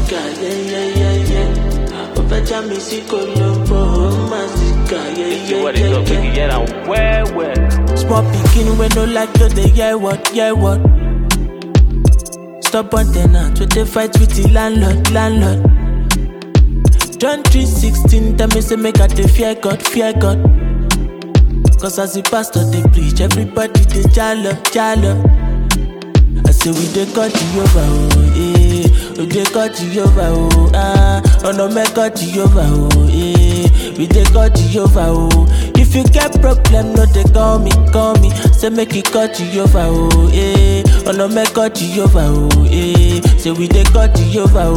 manica, yeah. Opecha mi psicologo, manica, yeah. What is up, nigga? Yeah, I'm well. Small pikin we no like to dey hear what. Stop on tenant, we dey fight with the landlord. John 3:16 tell me say make I dey fear God. Cause as the pastor dey preach, everybody dey jalo. I say we dey cut Jehovah, we dey cut Jehovah, no make cut Jehovah, we dey cut Jehovah, If you get problem, no dey call me. Say make you cut Jehovah, no make cut Jehovah, say we dey cut Jehovah,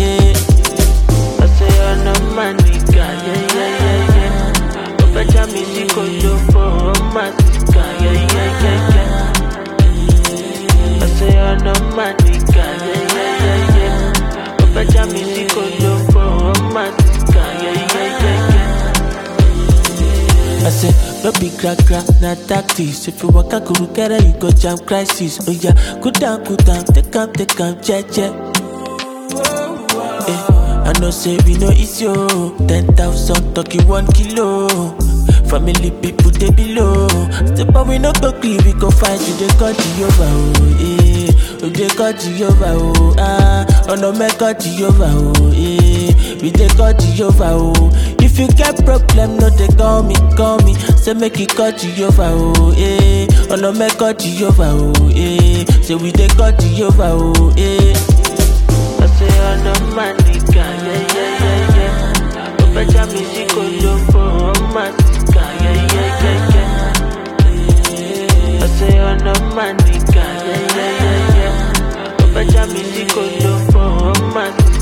I say no manica, yeah. Opecha mi psicologo, manica, yeah. I say no manica, yeah. Opecha mi psicologo, manica, yeah. I say no be crack, na tactics. If you walk a kurukere, you go jam crisis. Oh yeah, cool down, take am, check. I know say we no easy, 10,000 talking 1 kilo. Family people they below. Step up we no go clean, we go fight. You dey cut Jehovah, we dey cut Jehovah, no make cut Jehovah, we dey cut Jehovah, If you get problem, no dey call me. Say make you cut Jehovah, no make cut Jehovah, say we dey cut Jehovah, I say no manica, yeah. Opecha mi psicologo, manica, yeah. I say no manica, yeah. Opecha mi psicologo, manica.